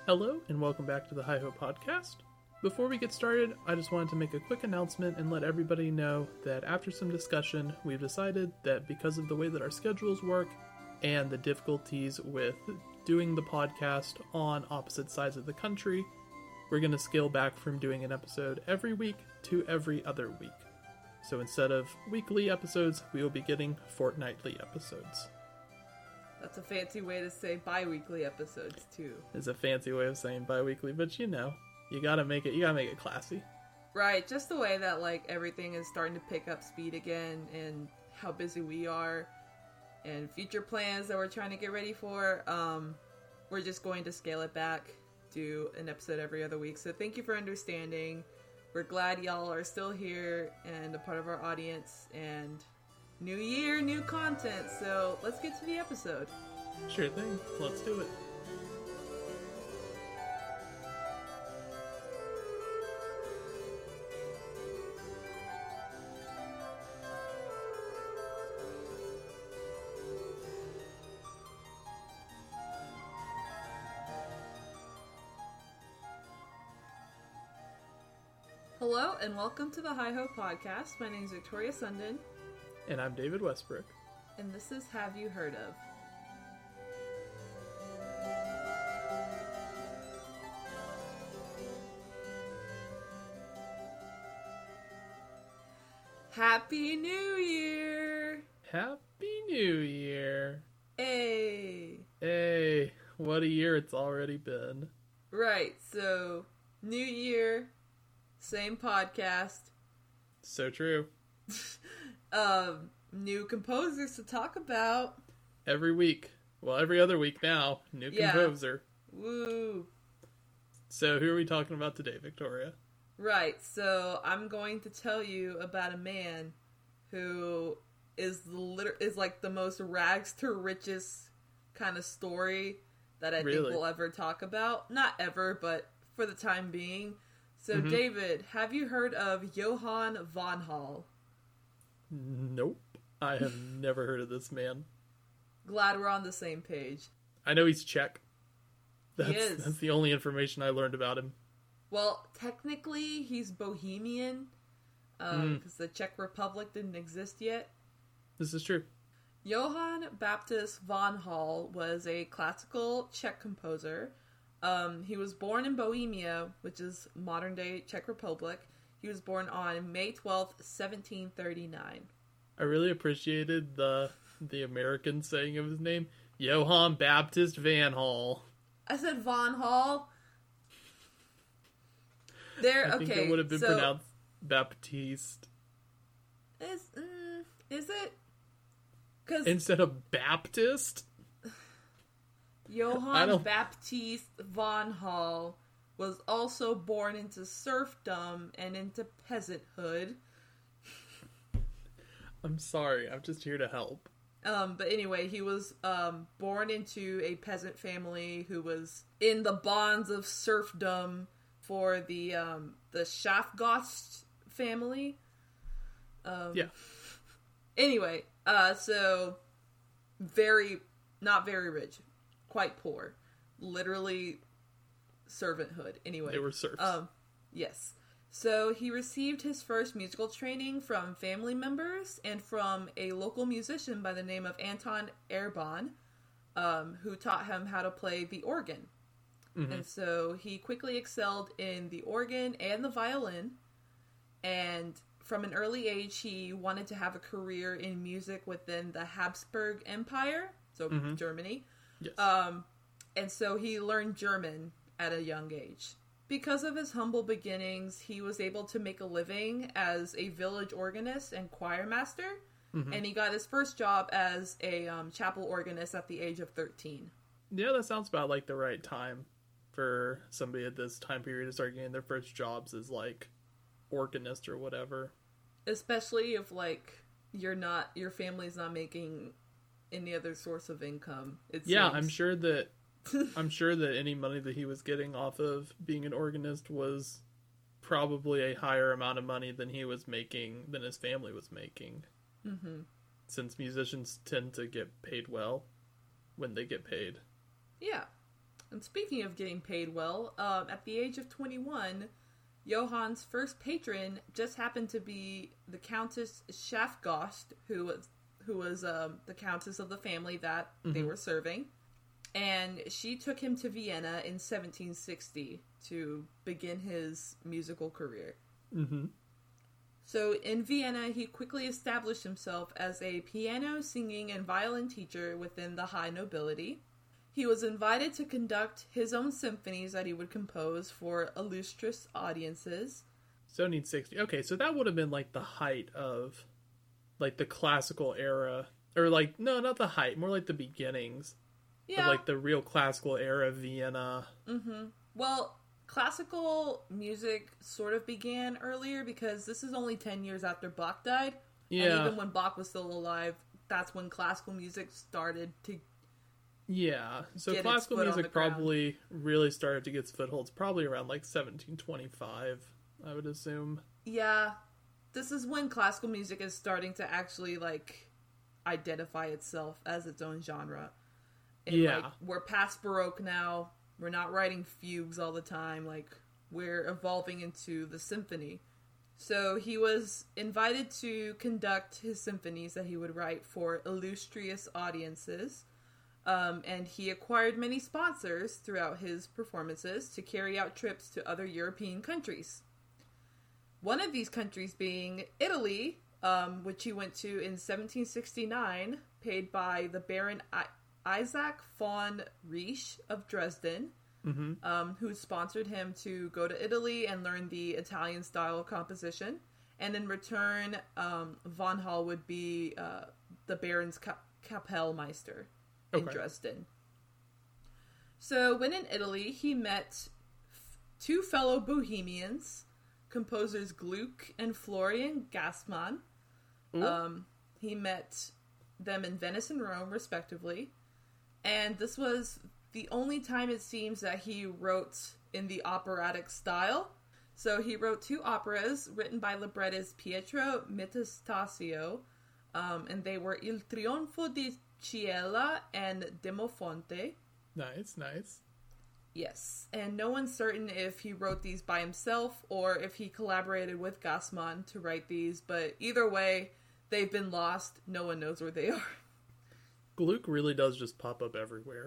Hello, and welcome back to the Hi Ho Podcast. Before we get started, I just wanted to make a quick announcement and let everybody know that after some discussion, we've decided that because of the way that our schedules work and the difficulties with doing the podcast on opposite sides of the country, we're going to scale back from doing an episode every week to every other week. So instead of weekly episodes, we will be getting fortnightly episodes. That's a fancy way to say bi-weekly episodes, too. It's a fancy way of saying bi-weekly, but you gotta make it classy. Right, just the way that, everything is starting to pick up speed again, and how busy we are, and future plans that we're trying to get ready for, we're just going to scale it back, do an episode every other week. So thank you for understanding. We're glad y'all are still here, and a part of our audience, and new year, new content, so let's get to the episode. Sure thing. Let's do it. Hello, and welcome to the Hi Ho Podcast. My name is Victoria Sundin. And I'm David Westbrook. And this is Have You Heard Of? Happy New Year! Happy New Year! Hey! Hey, what a year it's already been. Right, so, new year, same podcast. So true. New composers to talk about. Every week. Well, every other week now. New composer. Woo! So, who are we talking about today, Victoria? Right, so I'm going to tell you about a man who is like the most rags to riches kind of story that I think we'll ever talk about. Not ever, but for the time being. So, David, have you heard of Johann von Hall? Nope. I have never heard of this man. Glad we're on the same page. I know he's Czech. He is. That's the only information I learned about him. Well, technically, he's Bohemian, because the Czech Republic didn't exist yet. This is true. Johann Baptist von Hall was a classical Czech composer. He was born in Bohemia, which is modern-day Czech Republic. He was born on May 12th, 1739. I really appreciated the American saying of his name, Johann Baptist van Hall. I said von Hall. I think it would have been pronounced Baptiste. Is it? 'Cause instead of Baptist? Johann Baptist von Hall was also born into serfdom and into peasanthood. I'm sorry, I'm just here to help. But anyway, he was born into a peasant family who was in the bonds of serfdom for the Schafgast family. Yeah. Anyway, so not very rich, quite poor, literally servanthood. Anyway, they were serfs. Yes. So he received his first musical training from family members and from a local musician by the name of Anton Erbon, who taught him how to play the organ. Mm-hmm. And so he quickly excelled in the organ and the violin. And from an early age, he wanted to have a career in music within the Habsburg Empire, so Germany. Yes. And so he learned German at a young age. Because of his humble beginnings, he was able to make a living as a village organist and choir master. Mm-hmm. And he got his first job as a chapel organist at the age of 13. Yeah, that sounds about like the right time for somebody at this time period to start getting their first jobs as like organist or whatever. Especially if your family's not making any other source of income. Yeah, I'm sure that any money that he was getting off of being an organist was probably a higher amount of money than he was making, than his family was making. Mm-hmm. Since musicians tend to get paid well when they get paid. Yeah. And speaking of getting paid well, at the age of 21, Johann's first patron just happened to be the Countess Schafgotsch, who was the countess of the family that they were serving. And she took him to Vienna in 1760 to begin his musical career. Mm-hmm. So in Vienna, he quickly established himself as a piano, singing, and violin teacher within the high nobility. He was invited to conduct his own symphonies that he would compose for illustrious audiences. 1760. Okay, so that would have been like the height of like the classical era. Or like, no, not the height, more like the beginnings. Yeah. Of like the real classical era of Vienna. Mm-hmm. Well, classical music sort of began earlier because this is only 10 years after Bach died. Yeah. And even when Bach was still alive, that's when classical music started to... Yeah, so get its classical foot on music the ground. probably really started to get its footholds probably around like 1725, I would assume. Yeah. This is when classical music is starting to actually, like, identify itself as its own genre. And, Yeah. like, we're past Baroque now. We're not writing fugues all the time. Like, we're evolving into the symphony. So he was invited to conduct his symphonies that he would write for illustrious audiences. And he acquired many sponsors throughout his performances to carry out trips to other European countries. One of these countries being Italy, which he went to in 1769, paid by the Baron Isaac von Riesch of Dresden, who sponsored him to go to Italy and learn the Italian style of composition. And in return, von Hall would be the Baron's Kapellmeister in Dresden. So when in Italy, he met two fellow Bohemians, composers Gluck and Florian Gassmann. He met them in Venice and Rome, respectively. And this was the only time it seems that he wrote in the operatic style. So he wrote two operas written by librettist Pietro Metastasio, and they were Il Trionfo di Ciela and Demofonte. Nice, nice. Yes, and no one's certain if he wrote these by himself or if he collaborated with Gassmann to write these, but either way, they've been lost. No one knows where they are. Gluck really does just pop up everywhere.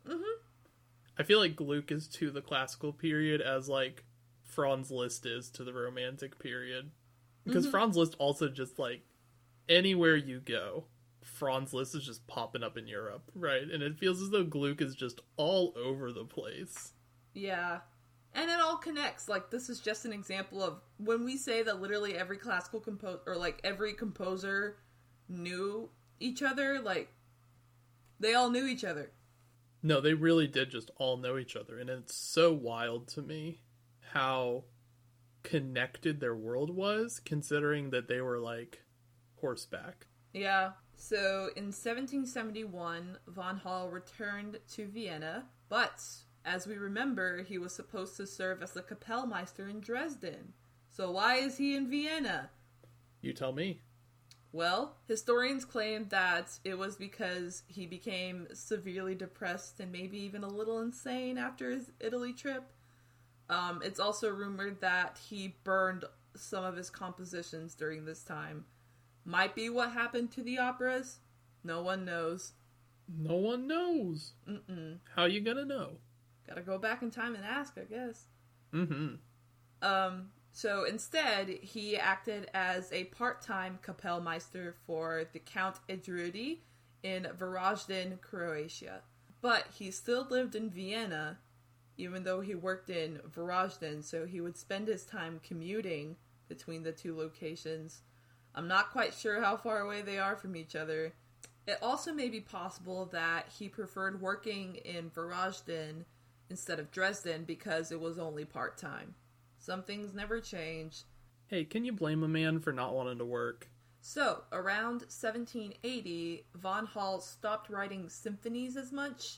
I feel like Gluck is to the classical period as like Franz Liszt is to the Romantic period. Because Franz Liszt also just like, anywhere you go, Franz Liszt is just popping up in Europe, right? And it feels as though Gluck is just all over the place. Yeah. And it all connects. Like, this is just an example of when we say that literally every classical composer, or like every composer knew each other, like, they all knew each other. No, they really did just all know each other. And it's so wild to me how connected their world was, considering that they were like horseback. Yeah. So in 1771, von Hall returned to Vienna, but as we remember, he was supposed to serve as the Kapellmeister in Dresden. So why is he in Vienna? You tell me. Well, historians claim that it was because he became severely depressed and maybe even a little insane after his Italy trip. It's also rumored that he burned some of his compositions during this time. Might be what happened to the operas. No one knows. No one knows. How you gonna know? Gotta go back in time and ask, I guess. Mm-hmm. So instead, he acted as a part-time Kapellmeister for the Count Edrudi in Varaždin, Croatia. But he still lived in Vienna, even though he worked in Varaždin, so he would spend his time commuting between the two locations. I'm not quite sure how far away they are from each other. It also may be possible that he preferred working in Varaždin instead of Dresden because it was only part-time. Some things never change. Hey, can you blame a man for not wanting to work? So, around 1780, von Hall stopped writing symphonies as much,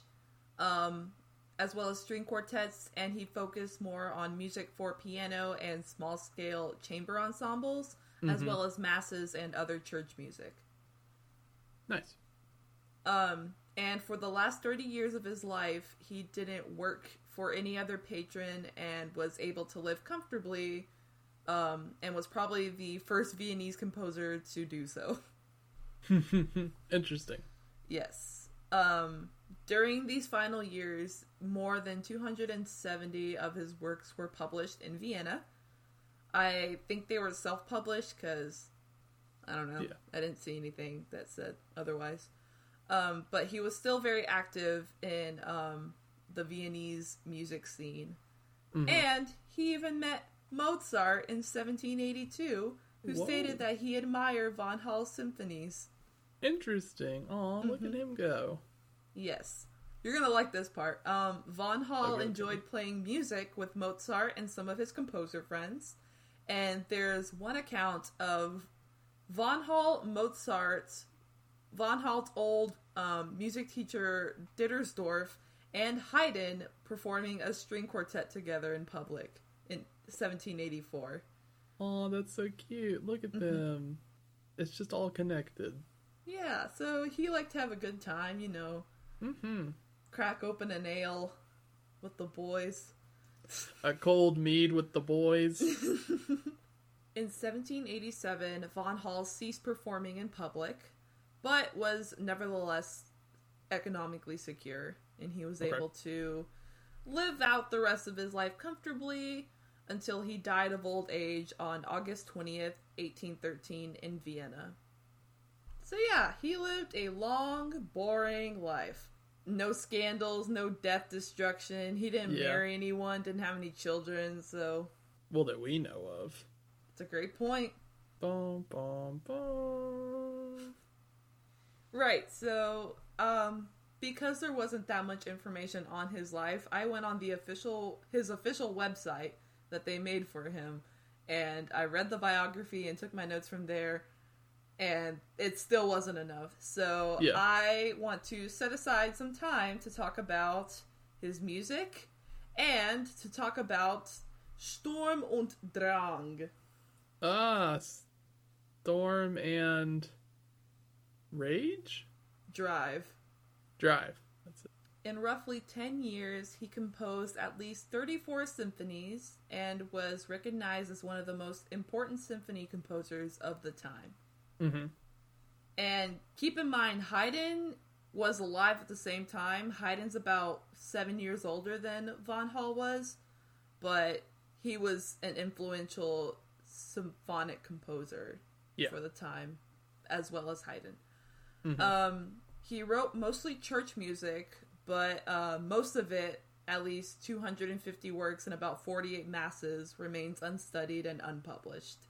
as well as string quartets, and he focused more on music for piano and small-scale chamber ensembles, as well as masses and other church music. Nice. And for the last 30 years of his life, he didn't work for any other patron and was able to live comfortably, and was probably the first Viennese composer to do so. Interesting. Yes. During these final years, more than 270 of his works were published in Vienna. I think they were self-published because, I don't know, Yeah. I didn't see anything that said otherwise. But he was still very active in the Viennese music scene. Mhm. And he even met Mozart in 1782, who Whoa. stated that he admired von Hall's symphonies. Interesting. Aw, look at him go. Yes. You're gonna like this part. Von Hall Okay. enjoyed playing music with Mozart and some of his composer friends. And there's one account of Von Hall's old music teacher Dittersdorf and Haydn performing a string quartet together in public in 1784. Aw, that's so cute. Look at them. It's just all connected. Yeah, so he liked to have a good time, you know, Mm-hmm. crack open an ale with the boys. A cold mead with the boys. In 1787, Von Hall ceased performing in public, but was nevertheless economically secure, and he was Okay. able to live out the rest of his life comfortably until he died of old age on August 20th, 1813 in Vienna. So yeah, he lived a long, boring life. No scandals, no death, destruction. He didn't Yeah. marry anyone, didn't have any children, so Well, that we know of. it's a great point. Bum, bum, bum. Right, so, because there wasn't that much information on his life, I went on his official website that they made for him, and I read the biography and took my notes from there, and it still wasn't enough. So Yeah. I want to set aside some time to talk about his music, and to talk about Sturm und Drang. Ah, Storm and Rage? Drive. Drive. That's it. In roughly 10 years, he composed at least 34 symphonies and was recognized as one of the most important symphony composers of the time. Mm-hmm. And keep in mind, Haydn was alive at the same time. Haydn's about 7 years older than Von Hall was, but he was an influential symphonic composer Yeah. for the time, as well as Haydn. Mhm. He wrote mostly church music, but most of it, at least 250 works and about 48 masses, remains unstudied and unpublished.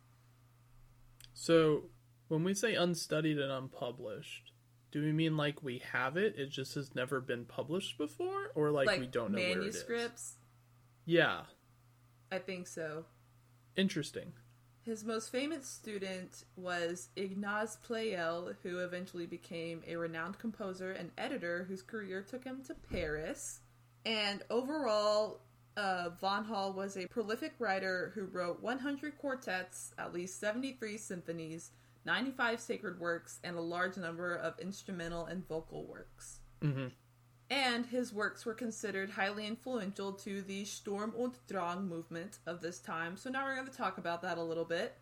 So, when we say unstudied and unpublished, do we mean like we have it just has never been published before? Or like we don't know where it is? manuscripts? Yeah. I think so. Interesting. His most famous student was Ignaz Pleyel, who eventually became a renowned composer and editor whose career took him to Paris. And overall, Von Hall was a prolific writer who wrote 100 quartets, at least 73 symphonies, 95 sacred works, and a large number of instrumental and vocal works. Mm-hmm. And his works were considered highly influential to the Sturm und Drang movement of this time. So now we're going to talk about that a little bit.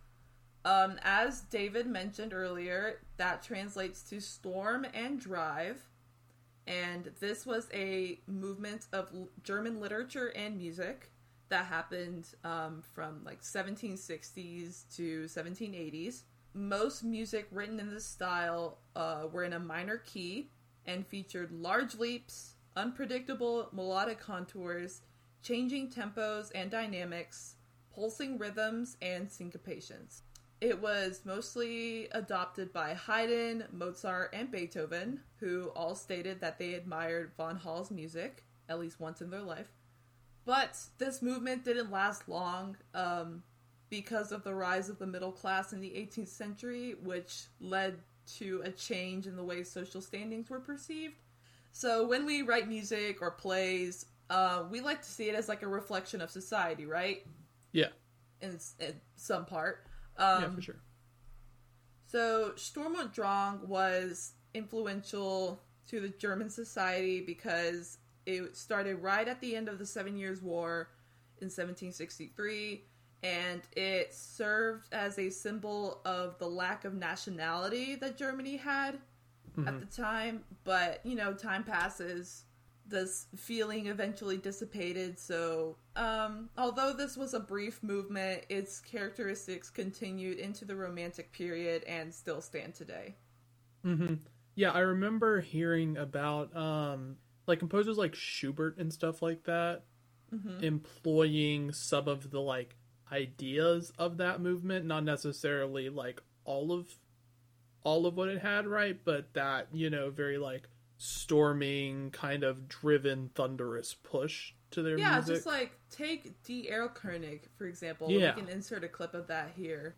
As David mentioned earlier, that translates to storm and drive. And this was a movement of German literature and music that happened from like 1760s to 1780s. Most music written in this style were in a minor key and featured large leaps, unpredictable melodic contours, changing tempos and dynamics, pulsing rhythms, and syncopations. It was mostly adopted by Haydn, Mozart, and Beethoven, who all stated that they admired Von Hall's music, at least once in their life. But this movement didn't last long because of the rise of the middle class in the 18th century, which led to a change in the way social standings were perceived. So when we write music or plays, we like to see it as like a reflection of society, right? Yeah. In some part. Yeah, for sure. So Sturm und Drang was influential to the German society because it started right at the end of the 7 Years' War in 1763, and it served as a symbol of the lack of nationality that Germany had at the time. But, you know, time passes. This feeling eventually dissipated, so although this was a brief movement, its characteristics continued into the Romantic period and still stand today. Yeah, I remember hearing about like composers like Schubert and stuff like that employing some of the like ideas of that movement, not necessarily like all of what it had, right? But that, you know, very like storming, kind of driven, thunderous push to their music. Yeah, just like take D. Erlkönig, for example. Yeah. We can insert a clip of that here.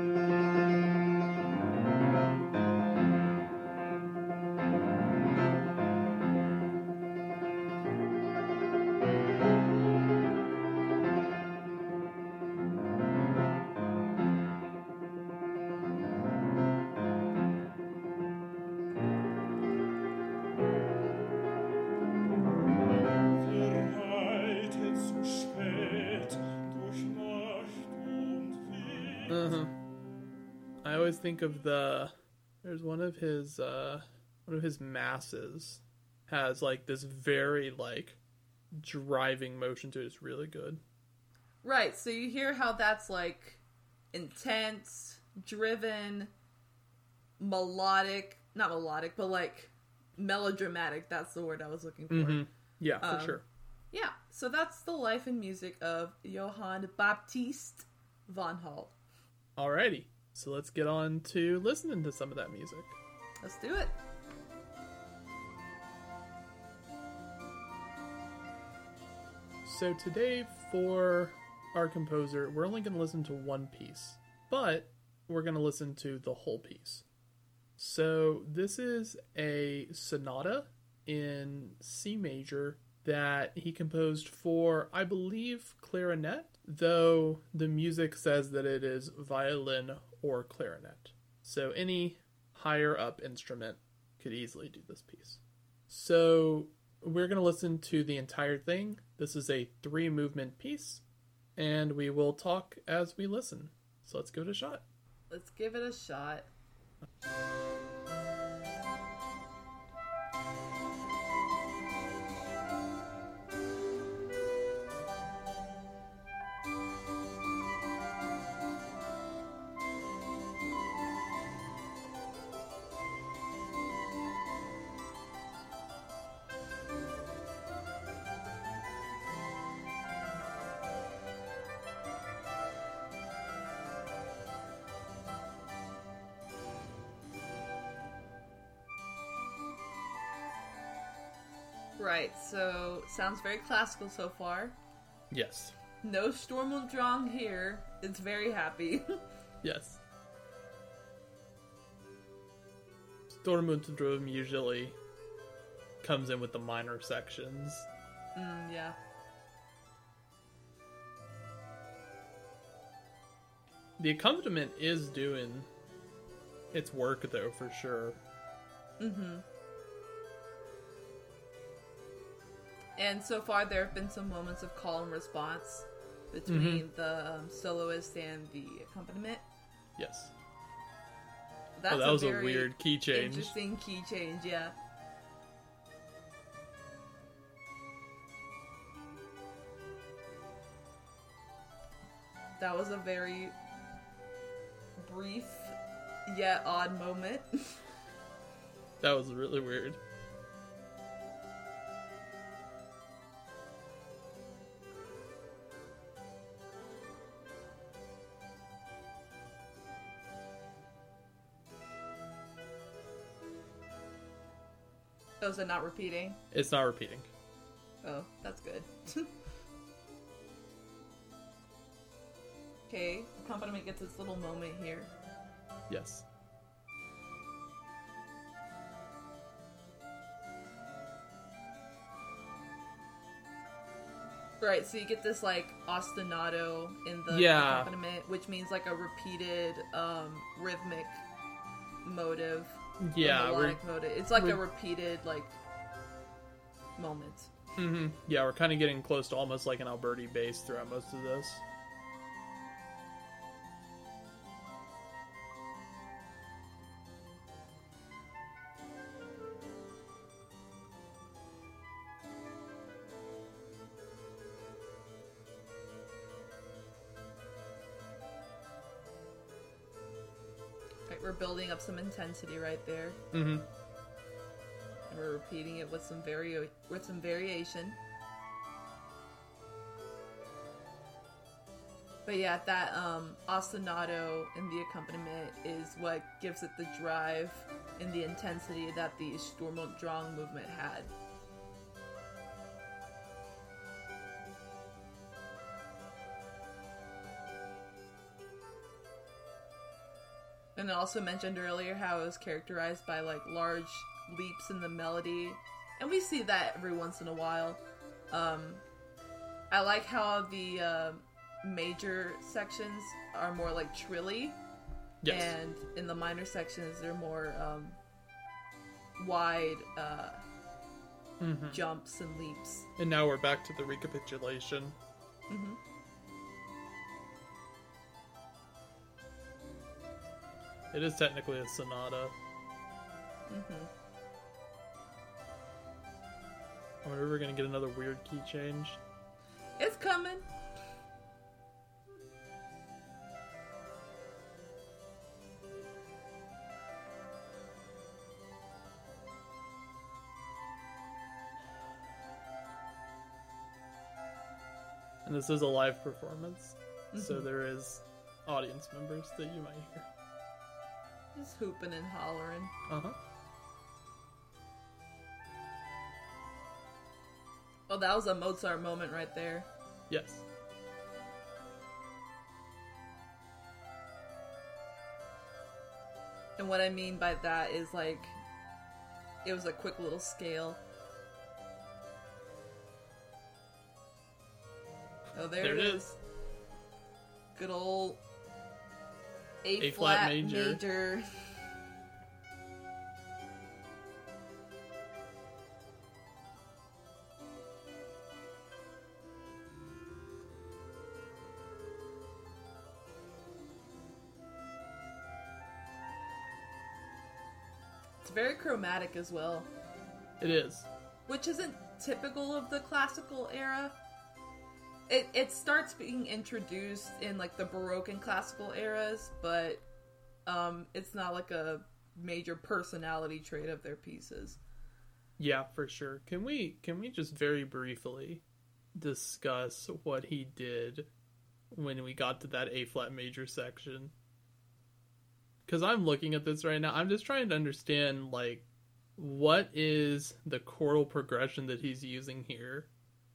I always think of there's one of his masses has like this very like driving motion to it. It's really good. Right, so you hear how that's like intense, driven, melodic, not melodic, but like melodramatic. That's the word I was looking for. Yeah, for sure. Yeah, so that's the life and music of Johann Baptist von Hall. Alrighty, so let's get on to listening to some of that music. Let's do it. So today, for our composer, we're only going to listen to one piece, but we're going to listen to the whole piece. So this is a sonata in C major that he composed for, I believe, clarinet, though the music says that it is violin or clarinet. So any higher up instrument could easily do this piece. So we're going to listen to the entire thing. This is a 3-movement piece, and we will talk as we listen. So let's give it a shot. Let's give it a shot. Right, so sounds very classical so far. Yes. No Sturm und Drang here. It's very happy. Yes. Sturm und Drang usually comes in with the minor sections. Yeah. The accompaniment is doing its work, though, for sure. And so far, there have been some moments of call and response between the soloist and the accompaniment. Yes. That's that was a very weird key change. Interesting key change, yeah. That was a very brief yet odd moment. That was really weird. Oh, is it not repeating? It's not repeating. Oh, that's good. Okay, accompaniment gets its little moment here. Yes. Right, so you get this like ostinato in the accompaniment, which means like a repeated rhythmic motive. Yeah, melodic mode. It's like a we're- repeated like moment. Yeah, we're kind of getting close to almost like an Alberti bass throughout most of this. Right, we're building up some intensity right there, Mm-hmm. and we're repeating it with some variation. But yeah, that ostinato in the accompaniment is what gives it the drive and the intensity that the Sturm und Drang movement had. And I also mentioned earlier how it was characterized by like large leaps in the melody, and we see that every once in a while. I like how the major sections are more like trilly, Yes. and in the minor sections they're more wide jumps and leaps. And now we're back to the recapitulation. Mm-hmm. It is technically a sonata. Mm-hmm. I wonder if we're gonna get another weird key change. It's coming. And this is a live performance, so Mhm. there is audience members that you might hear. Just hooping and hollering. Uh-huh. Oh, that was a Mozart moment right there. Yes. And what I mean by that is like, it was a quick little scale. Oh, there it is. Good old A flat major. It's very chromatic as well, It is. which isn't typical of the classical era. It starts being introduced in like the Baroque and classical eras, but it's not like a major personality trait of their pieces. Yeah, for sure. Can we just very briefly discuss what he did when we got to that A flat major section? Because I'm looking at this right now. I'm just trying to understand, like, what is the chordal progression that he's using here?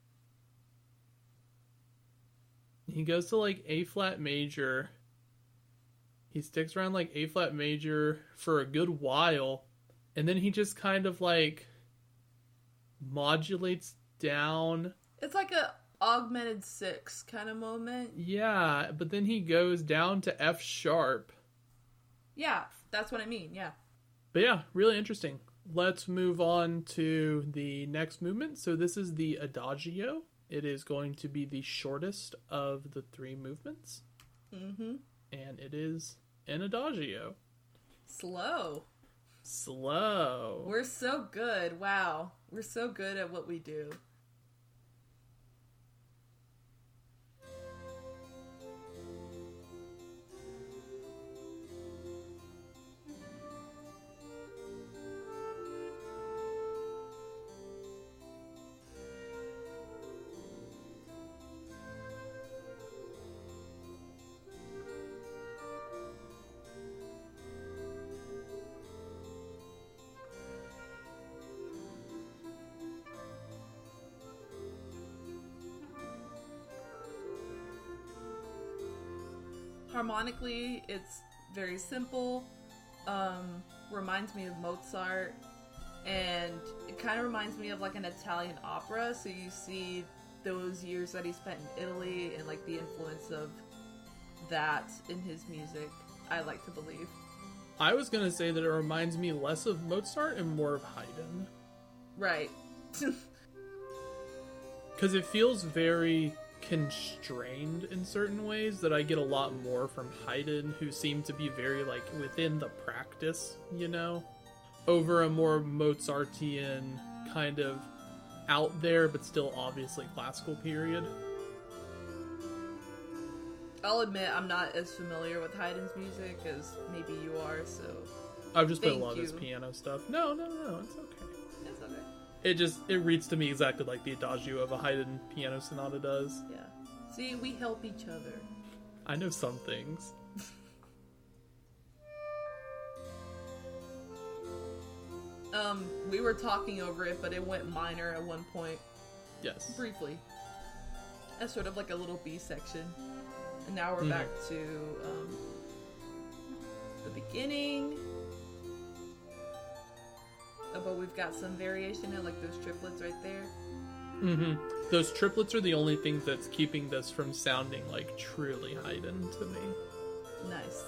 He goes to, like, A flat major. He sticks around, like, A flat major for a good while. And then he just kind of, like, modulates down. It's like a augmented six kind of moment. Yeah, but then he goes down to F sharp. Yeah, that's what I mean, yeah. But yeah, really interesting. Let's move on to the next movement. So this is the Adagio. It is going to be the shortest of the three movements. Mm-hmm. And it is an Adagio. Slow. Slow. We're so good. Wow. We're so good at what we do. Harmonically, it's very simple. Reminds me of Mozart, and it kind of reminds me of like an Italian opera. So you see those years that he spent in Italy and like the influence of that in his music, I like to believe. I was gonna say that it reminds me less of Mozart and more of Haydn. Right. Because it feels very constrained in certain ways that I get a lot more from Haydn, who seem to be very, like, within the practice, you know? Over a more Mozartian kind of out there, but still obviously classical period. I'll admit I'm not as familiar with Haydn's music as maybe you are, so... I've just played a Thank lot of his you. piano stuff. No, it's okay. It's okay. It reads to me exactly like the Adagio of a Haydn piano sonata does. Yeah. See, we help each other. I know some things. We were talking over it, but it went minor at one point, Yes. briefly. As sort of like a little B section. And now we're back to, the beginning. But we've got some variation in, like those triplets right there. Mm-hmm. Those triplets are the only thing that's keeping this from sounding like truly Haydn to me. Nice.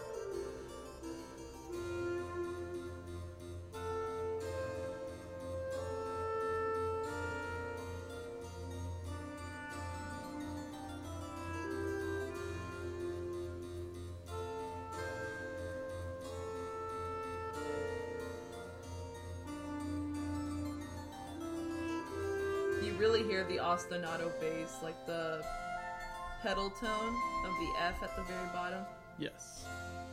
You really hear the ostinato bass, like the pedal tone of the F at the very bottom. Yes.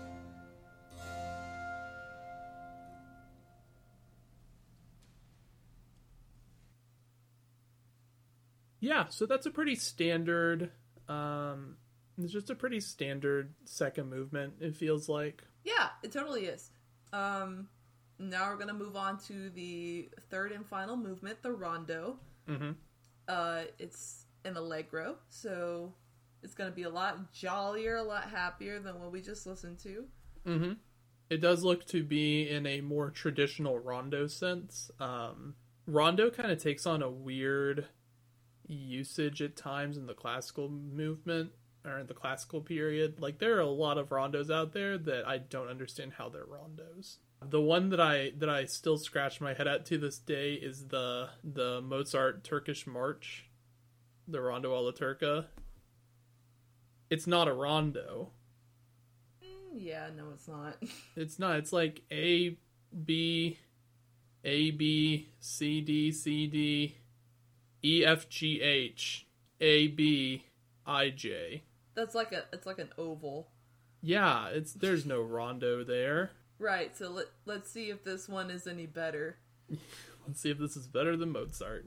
Yeah, so that's a pretty standard, it's just a pretty standard second movement, it feels like. Yeah, it totally is. Now we're gonna move on to the third and final movement, the rondo. Mm-hmm. It's an allegro, so it's gonna be a lot jollier, a lot happier than what we just listened to. Mm-hmm. It does look to be in a more traditional rondo sense. Rondo kind of takes on a weird usage at times in the classical movement, or in the classical period. Like, there are a lot of rondos out there that I don't understand how they're rondos. The one that I still scratch my head at to this day is the Mozart Turkish March, the Rondo alla Turca. It's not a rondo. Yeah, no, it's not. It's not. It's like A, B, C, D, C, D, E, F, G, H, A, B, I, J. It's like an oval. Yeah, there's no rondo there. Right, so let's see if this one is any better. Let's see if this is better than Mozart.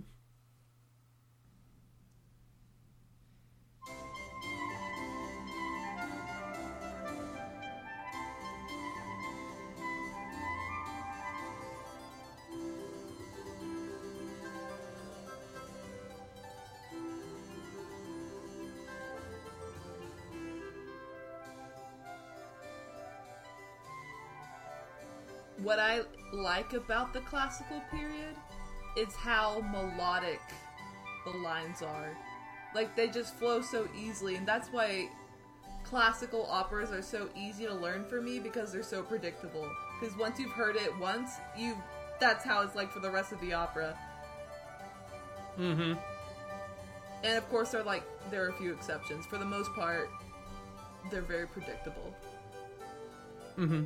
What I like about the classical period is how melodic the lines are. Like, they just flow so easily, and that's why classical operas are so easy to learn for me, because they're so predictable. Because once you've heard it once, that's how it's like for the rest of the opera. Mm-hmm. And of course, there are a few exceptions. For the most part, they're very predictable. Mm-hmm.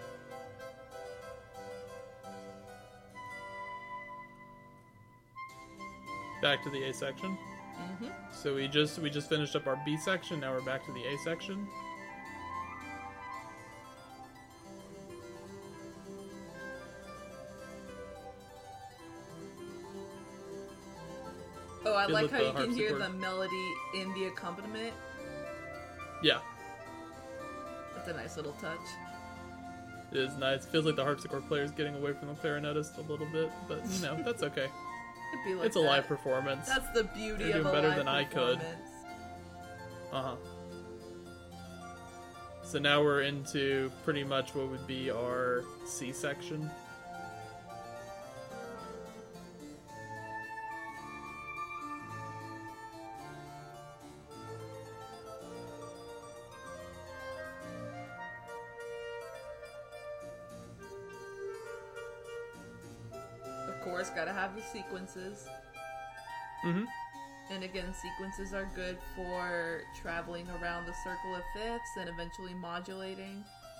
Back to the A section. Mm-hmm. So we just finished up our B section. Now we're back to the A section. Oh, I Good like with how the you can hear harpsichord. the melody in the accompaniment. Yeah, That's a nice little touch. it is nice. Feels like the harpsichord player is getting away from the clarinetist a little bit, but that's okay. It'd be like It's a that. live performance. That's the beauty They're of doing a better live than I could. performance. Uh-huh. So now we're into pretty much what would be our C section. course, gotta have the sequences. Mm-hmm. And again, sequences are good for traveling around the circle of fifths and eventually modulating.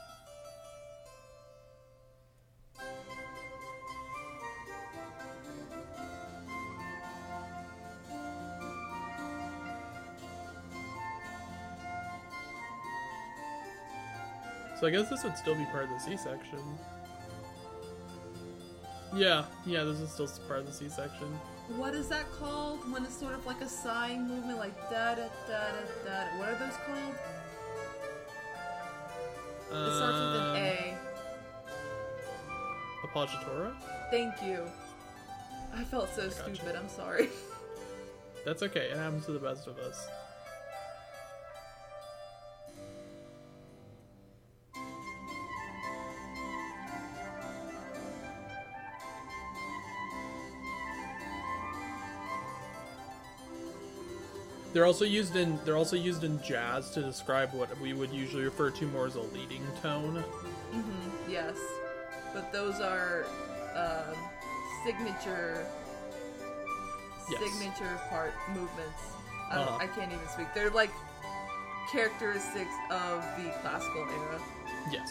So I guess this would still be part of the C section. Yeah, this is still part of the C section. What is that called? When it's sort of like a sighing movement, like da da da da da. What are those called? It starts with an A. Appoggiatura? Thank you. I felt so stupid, I'm sorry. That's okay, it happens to the best of us. They're also used in jazz to describe what we would usually refer to more as a leading tone. Mm-hmm, yes. But those are signature part movements. I can't even speak. They're like characteristics of the classical era. Yes.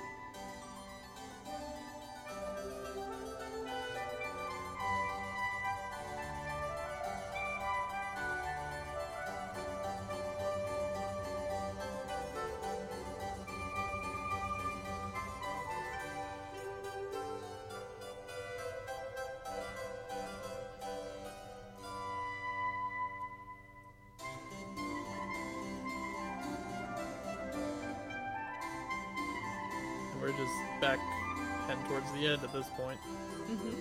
We're just back heading towards the end at this point. Mm-hmm.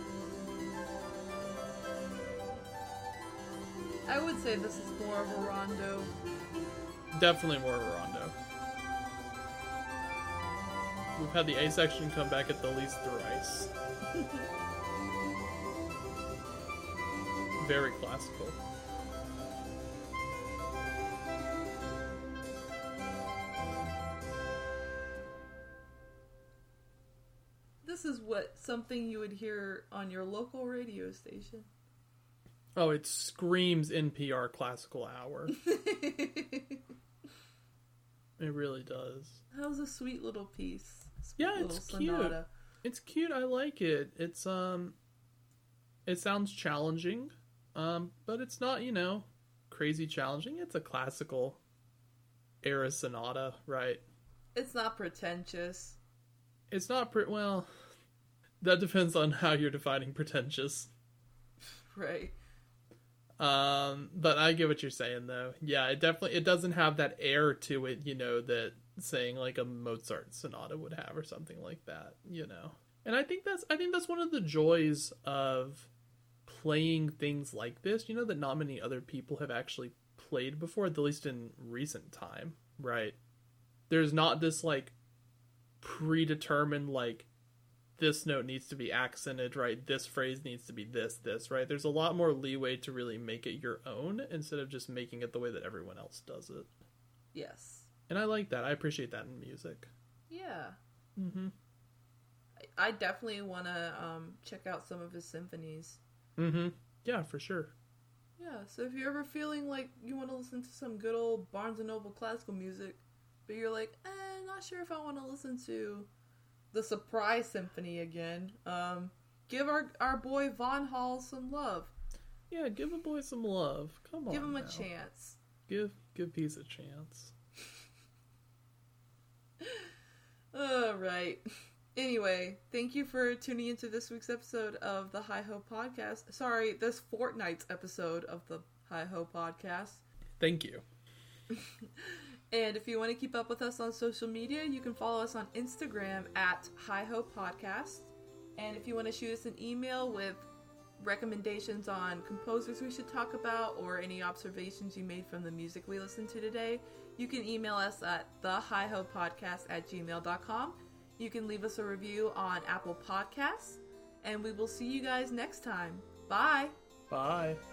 I would say this is more of a rondo. Definitely more of a rondo. We've had the A section come back at the least thrice. Very classical. This is something you would hear on your local radio station. Oh, it screams NPR Classical Hour. It really does. That was a sweet little piece. It's cute. It's cute. I like it. It's it sounds challenging, but it's not, crazy challenging. It's a classical era sonata, right? It's not pretentious. It's not well, that depends on how you're defining pretentious. Right. But I get what you're saying though. Yeah, it doesn't have that air to it, that saying like a Mozart sonata would have or something like that, And I think that's one of the joys of playing things like this, that not many other people have actually played before, at least in recent time, right? There's not this like predetermined like this note needs to be accented, right? This phrase needs to be this, right? There's a lot more leeway to really make it your own instead of just making it the way that everyone else does it. Yes. And I like that. I appreciate that in music. Yeah. Mm-hmm. I definitely want to check out some of his symphonies. Mm-hmm. Yeah, for sure. Yeah, so if you're ever feeling like you want to listen to some good old Barnes & Noble classical music, but you're like, not sure if I want to listen to the Surprise Symphony again, give our boy Von Hall some love. Yeah, give a boy some love. Come on, give him now. a chance. Give Peace a chance. Right. Anyway, thank you for tuning into this week's episode of the Hi Ho Podcast. Sorry, this fortnight's episode of the Hi Ho Podcast. Thank you. And if you want to keep up with us on social media, you can follow us on Instagram at Hi Ho Podcast. And if you want to shoot us an email with recommendations on composers we should talk about or any observations you made from the music we listened to today, you can email us at thehihopodcast@gmail.com. You can leave us a review on Apple Podcasts, and we will see you guys next time. Bye! Bye!